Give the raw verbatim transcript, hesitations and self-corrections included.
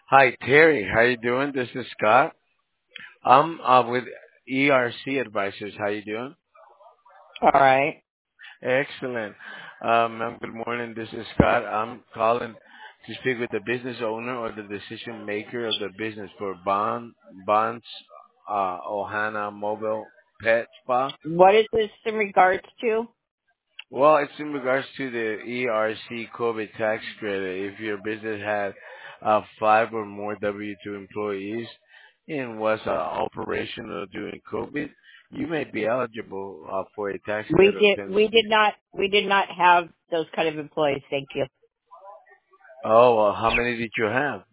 Hi, Terry. How you doing? This is Scott. I'm uh, with E R C Advisors. How you doing? All right. Excellent. Um, ma'am, good morning. This is Scott. I'm calling to speak with the business owner or the decision maker of the business for Bond Bonds uh, Ohana Mobile Pet Spa. What is this in regards to? Well, it's in regards to the E R C COVID tax credit. If your business had uh, five or more W two employees and was uh, operational during COVID, you may be eligible uh, for a tax We credit of did ten we percent. did not we did not have those kind of employees, thank you. Oh, well, how many did you have?